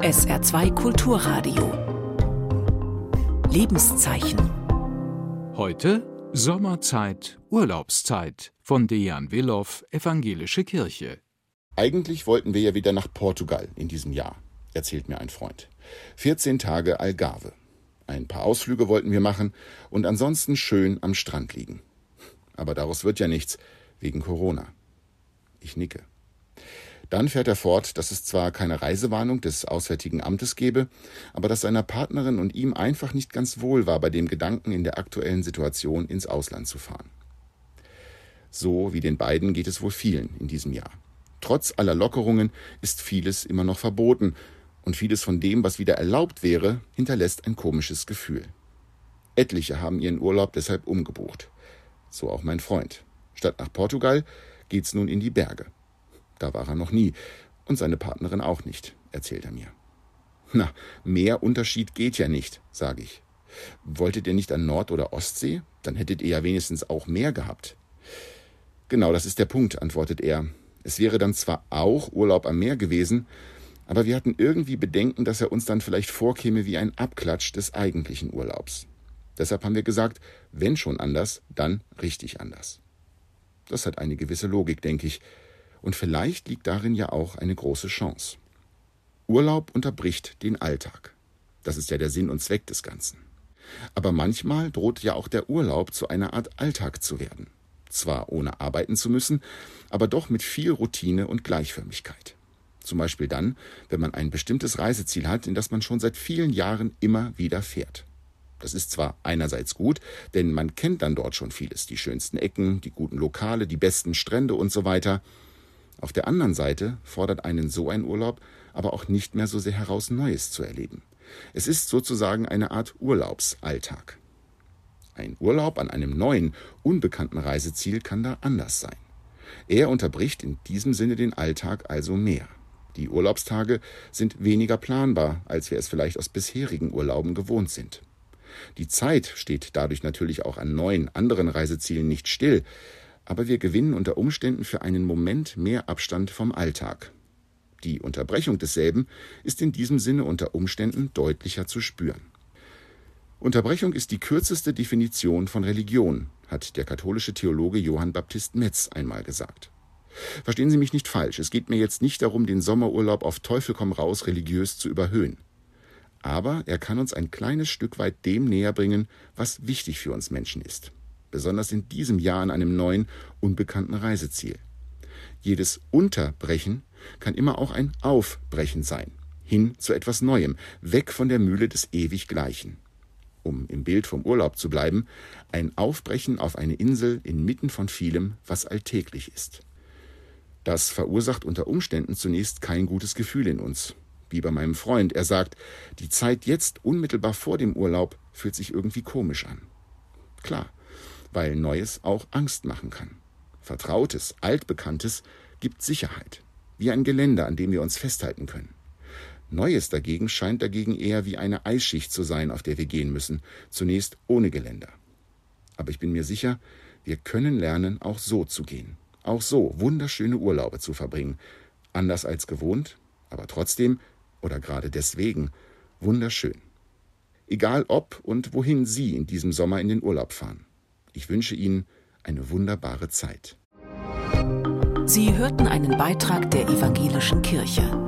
SR2 Kulturradio. Lebenszeichen. Heute Sommerzeit, Urlaubszeit von Dejan Willow, Evangelische Kirche. Eigentlich wollten wir ja wieder nach Portugal in diesem Jahr, erzählt mir ein Freund. 14 Tage Algarve. Ein paar Ausflüge wollten wir machen und ansonsten schön am Strand liegen. Aber daraus wird ja nichts, wegen Corona. Ich nicke. Dann fährt er fort, dass es zwar keine Reisewarnung des Auswärtigen Amtes gebe, aber dass seiner Partnerin und ihm einfach nicht ganz wohl war bei dem Gedanken, in der aktuellen Situation ins Ausland zu fahren. So wie den beiden geht es wohl vielen in diesem Jahr. Trotz aller Lockerungen ist vieles immer noch verboten und vieles von dem, was wieder erlaubt wäre, hinterlässt ein komisches Gefühl. Etliche haben ihren Urlaub deshalb umgebucht. So auch mein Freund. Statt nach Portugal geht's nun in die Berge. Da war er noch nie und seine Partnerin auch nicht, erzählt er mir. Na, mehr Unterschied geht ja nicht, sage ich. Wolltet ihr nicht an Nord- oder Ostsee? Dann hättet ihr ja wenigstens auch Meer gehabt. Genau, das ist der Punkt, antwortet er. Es wäre dann zwar auch Urlaub am Meer gewesen, aber wir hatten irgendwie Bedenken, dass er uns dann vielleicht vorkäme wie ein Abklatsch des eigentlichen Urlaubs. Deshalb haben wir gesagt, wenn schon anders, dann richtig anders. Das hat eine gewisse Logik, denke ich. Und vielleicht liegt darin ja auch eine große Chance. Urlaub unterbricht den Alltag. Das ist ja der Sinn und Zweck des Ganzen. Aber manchmal droht ja auch der Urlaub zu einer Art Alltag zu werden. Zwar ohne arbeiten zu müssen, aber doch mit viel Routine und Gleichförmigkeit. Zum Beispiel dann, wenn man ein bestimmtes Reiseziel hat, in das man schon seit vielen Jahren immer wieder fährt. Das ist zwar einerseits gut, denn man kennt dann dort schon vieles, die schönsten Ecken, die guten Lokale, die besten Strände und so weiter. Auf der anderen Seite fordert einen so ein Urlaub aber auch nicht mehr so sehr heraus, Neues zu erleben. Es ist sozusagen eine Art Urlaubsalltag. Ein Urlaub an einem neuen, unbekannten Reiseziel kann da anders sein. Er unterbricht in diesem Sinne den Alltag also mehr. Die Urlaubstage sind weniger planbar, als wir es vielleicht aus bisherigen Urlauben gewohnt sind. Die Zeit steht dadurch natürlich auch an neuen, anderen Reisezielen nicht still, aber wir gewinnen unter Umständen für einen Moment mehr Abstand vom Alltag. Die Unterbrechung desselben ist in diesem Sinne unter Umständen deutlicher zu spüren. Unterbrechung ist die kürzeste Definition von Religion, hat der katholische Theologe Johann Baptist Metz einmal gesagt. Verstehen Sie mich nicht falsch, es geht mir jetzt nicht darum, den Sommerurlaub auf Teufel komm raus religiös zu überhöhen. Aber er kann uns ein kleines Stück weit dem näher bringen, was wichtig für uns Menschen ist. Besonders in diesem Jahr an einem neuen, unbekannten Reiseziel. Jedes Unterbrechen kann immer auch ein Aufbrechen sein, hin zu etwas Neuem, weg von der Mühle des Ewiggleichen. Um im Bild vom Urlaub zu bleiben, ein Aufbrechen auf eine Insel inmitten von vielem, was alltäglich ist. Das verursacht unter Umständen zunächst kein gutes Gefühl in uns. Wie bei meinem Freund, er sagt, die Zeit jetzt unmittelbar vor dem Urlaub fühlt sich irgendwie komisch an. Klar, weil Neues auch Angst machen kann. Vertrautes, Altbekanntes gibt Sicherheit, wie ein Geländer, an dem wir uns festhalten können. Neues dagegen scheint eher wie eine Eisschicht zu sein, auf der wir gehen müssen, zunächst ohne Geländer. Aber ich bin mir sicher, wir können lernen, auch so zu gehen, auch so wunderschöne Urlaube zu verbringen, anders als gewohnt, aber trotzdem oder gerade deswegen wunderschön. Egal ob und wohin Sie in diesem Sommer in den Urlaub fahren. Ich wünsche Ihnen eine wunderbare Zeit. Sie hörten einen Beitrag der Evangelischen Kirche.